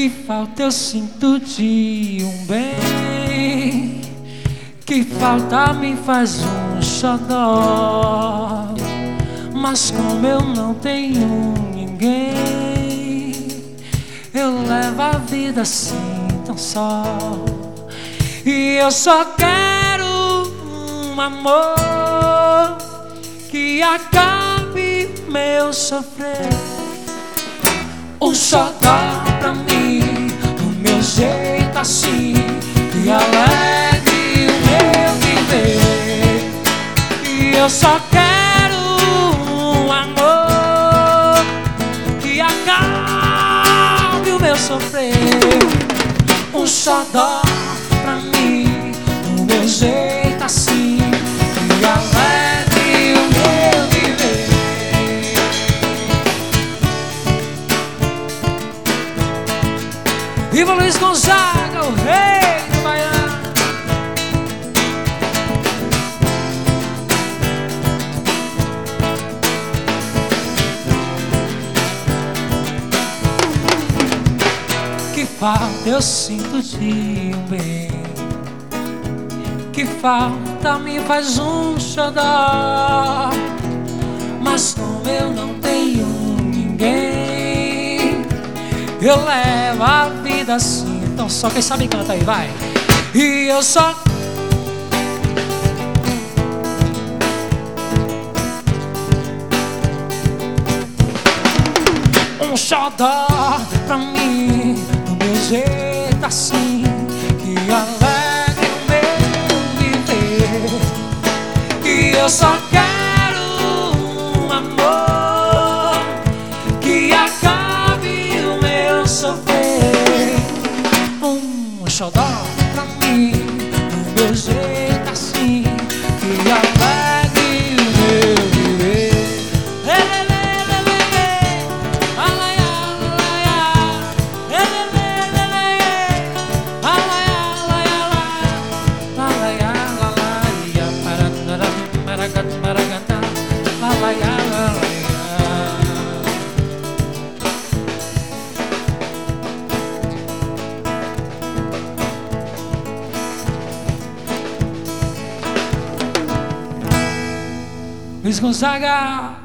Que falta eu sinto de um bem, que falta me faz um xodó. Mas como eu não tenho ninguém, eu levo a vida assim tão só. E eu só quero um amor que acabe meu sofrer. Um xodó pra mim, do meu jeito assim, que alegre o meu viver. E eu só quero um amor que acabe o meu sofrer. Um xodó pra mim, do meu jeito assim, que alegre o meu viver. Viva Luiz Gonzaga, o rei do baiano. Que falta eu sinto de um bem, que falta me faz um xodó. Mas como eu não tenho ninguém, eu levo a vida assim. Então só quem sabe canta aí, vai. E eu só um xodó pra mim, do meu jeito assim, que alegre o meu viver. E eu só quero um amor que acabe o meu sofrer. Um xodó pra mim, do meu jeito assim, que alegre o meu viver. Luiz Gonzaga.